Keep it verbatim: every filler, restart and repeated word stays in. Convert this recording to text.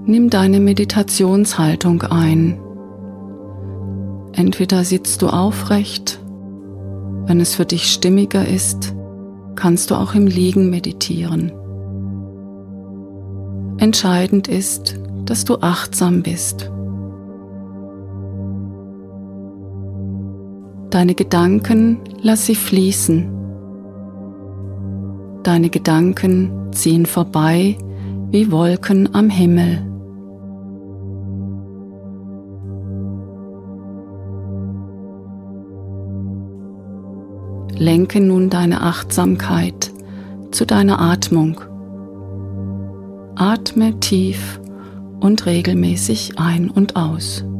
Nimm deine Meditationshaltung ein. Entweder sitzt du aufrecht, wenn es für dich stimmiger ist, kannst du auch im Liegen meditieren. Entscheidend ist, dass du achtsam bist. Deine Gedanken, lass sie fließen. Deine Gedanken ziehen vorbei wie Wolken am Himmel. Lenke nun deine Achtsamkeit zu deiner Atmung. Atme tief und regelmäßig ein und aus.